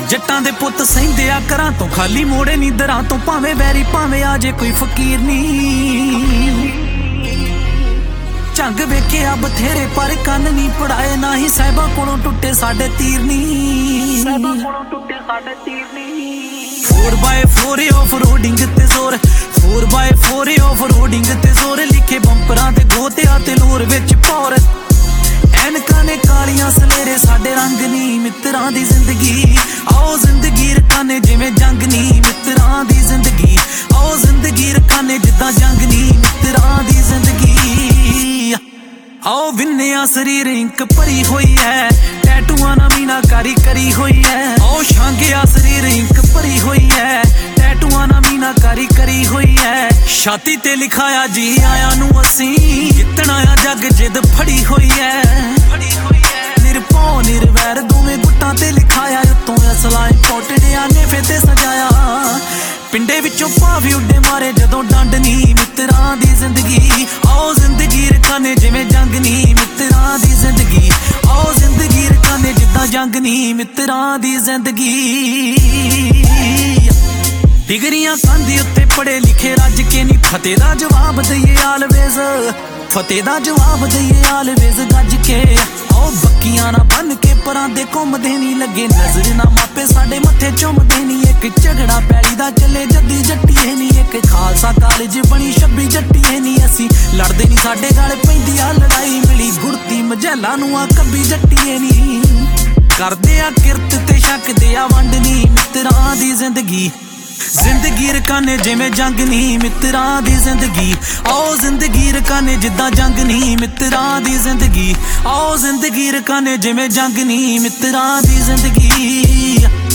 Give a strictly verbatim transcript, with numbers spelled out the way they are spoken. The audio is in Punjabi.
ਜੱਟਾਂ ਦੇ ਪੁੱਤ ਸਹਿੰਦੇ ਆ ਘਰਾਂ ਤੋਂ ਖਾਲੀ ਮੋੜੇ ਨੀ ਦਰਾਂ ਤੋਂ ਭਾਵੇਂ ਵੈਰੀ ਭਾਵੇਂ ਆ ਜੇ ਕੋਈ ਫਕੀਰ ਨੀ ਝੰਗ ਵੇਖਿਆ ਬਥੇਰੇ ਪਰ ਕੰਨ ਨੀ ਪੜਾਏ ਨਾ ਹੀ ਸਾਹਿਬਾਂ ਕੋਲੋਂ ਟੁੱਟੇ ਸਾਡੇ ਤੀਰ ਨੀ ਸਾਹਿਬਾਂ ਕੋਲੋਂ ਟੁੱਟੇ ਸਾਡੇ ਤੀਰ ਨੀ four by four off roading ਤੇ ਜ਼ੋਰ four by four off roading ਤੇ ਜ਼ੋਰ ਲਿਖੇ ਬੰਪਰਾਂ ਤੇ ਗੋਤਿਆਂ ਤੇ ਲੋਰ ਵਿੱਚ ਪੌਰ ਐਨਕਾਂ ਨੇ ਕਾਲੀਆਂ ਸਲੇਰੇ ਸਾਡੇ ਰੰਗ ਨੀ ਮਿੱਤਰਾਂ ਦੀ ਜ਼ਿੰਦਗੀ ਆਓ ਜ਼ਿੰਦਗੀ ਰਕਾਨੇ ਜਿਵੇਂ ਜੰਗ ਨੀ ਮਿੱਤਰਾਂ ਦੀ ਜ਼ਿੰਦਗੀ ਆਓ ਜ਼ਿੰਦਗੀ ਰਕਾਨੇ ਜਿੱਦਾਂ ਜੰਗ ਨੀ ਮਿੱਤਰਾਂ ਦੀ ਜ਼ਿੰਦਗੀ ਆਓ ਵਿੰਨਿਆ ਸਰੀਰ ਇੰਕ ਭਰੀ ਹੋਈ ਹੈ ਟੈਟੂਆਂ ਨਾਲ ਮੀਨਾਕਾਰੀ ਕਰੀ ਹੋਈ ਹੈ ਆਓ ਛਾਂਗਿਆ ਸਰੀਰ ਇੰਕ ਭਰੀ ਹੋਈ ਹੈ ਟੈਟੂਆਂ ਨਾਲ ਮੀਨਾਕਾਰੀ ਕਰੀ ਹੋਈ ਹੈ ਛਾਤੀ ਤੇ ਲਿਖਾਇਆ ਜੀ ਆਇਆਂ ਨੂੰ ਅਸੀਂ ਜਿੱਤਣਾ ਆ ਜੱਗ ਜਿੱਦ ਫੜੀ ਹੋਈ ਹੈ ਫੜੀ ਹੋਈ ਹੈ ਨਿਰਭਉ ਨਿਰਵੈਰ ਦੋਵੇਂ ਗੁੱਟਾਂ ਤੇ ਲਿਖਾਇਆ ਉੱਤੋਂ ਅਸਲਾ ਕੋਟੜਿਆਂ ਨੇ ਫੇ ਤੇ ਸਜਾਇਆ ਪਿੰਡੇ ਵਿੱਚੋਂ ਭਾਵੀ ਉੱਡੇ ਮਾਰੇ ਜਦੋਂ ਡੰਡ ਨੀ ਮਿੱਤਰਾਂ ਦੀ ਜ਼ਿੰਦਗੀ ਆਓ ਜ਼ਿੰਦਗੀ ਰਕਾਨੇ ਜਿਵੇਂ ਜੰਗ ਨੀ ਮਿੱਤਰਾਂ ਦੀ ਜ਼ਿੰਦਗੀ ਆਓ ਜ਼ਿੰਦਗੀ ਰਕਾਨੇ ਜਿੱਦਾਂ ਜੰਗ ਨੀ ਮਿੱਤਰਾਂ ਦੀ ਜ਼ਿੰਦਗੀ ਡਿਗਰੀਆਂ ਕੰਧੀ ਉੱਤੇ ਪੜੇ ਲਿਖੇ ਰੱਜ ਕੇ ਨੀ ਫਤਿਹ ਦਾ ਜਵਾਬ ਦਈਏ ਆਲਵੇਜ਼ ਫਤਿਹ ਦਾ ਜਵਾਬ ਦਈਏ ਆਲਵੇਜ਼ ਗੱਜ ਕੇ ਆਓ ਬੱਕੀਆਂ ਨਾ ਬੰਨ ਕੇ ਪਰਾਂ ਦੇ ਘੁੰਮਦੇ ਨੀ ਲੱਗੇ ਨਜ਼ਰ ਨਾ ਮਾਪੇ ਸਾਡੇ ਮੱਥੇ ਚੁੰਮਦੇ ਨੀ ਇੱਕ ਝਗੜਾ ਪੈਲੀ ਦਾ ਚੱਲੇ ਜੱਦੀ ਜੱਟੀਏ ਨੀ ਇੱਕ ਖਾਲਸਾ ਕਾਲਜ ਬਣੀ ਛੱਬੀ ਜੱਟੀਏ ਨੀ ਅਸੀਂ ਲੜਦੇ ਨੀ ਸਾਡੇ ਗਲ ਪੈਂਦੀ ਆ ਲੜਾਈ ਮਿਲੀ ਗੁੜਤੀ ਮਜੈਲਾ ਨੂੰ ਆ ਕੱਬੀ ਜੱਟੀਏ ਨੀ ਕਰਦੇ ਆ ਕਿਰਤ ਤੇ ਛਕਦੇ ਆ ਵੰਡ ਨੀ ਮਿੱਤਰਾਂ ਦੀ ਜ਼ਿੰਦਗੀ ਜ਼ਿੰਦਗੀ ਰਕਾਨੇ ਜਿਵੇਂ ਜੰਗ ਨੀ ਮਿੱਤਰਾਂ ਦੀ ਜ਼ਿੰਦਗੀ ਆਓ ਜ਼ਿੰਦਗੀ ਰਕਾਨੇ ਜਿੱਦਾਂ ਜੰਗ ਨੀ ਮਿੱਤਰਾਂ ਦੀ ਜ਼ਿੰਦਗੀ ਆਓ ਜ਼ਿੰਦਗੀ ਰਕਾਨੇ ਜਿਵੇਂ ਜੰਗ ਨੀ ਮਿੱਤਰਾਂ ਦੀ ਜ਼ਿੰਦਗੀ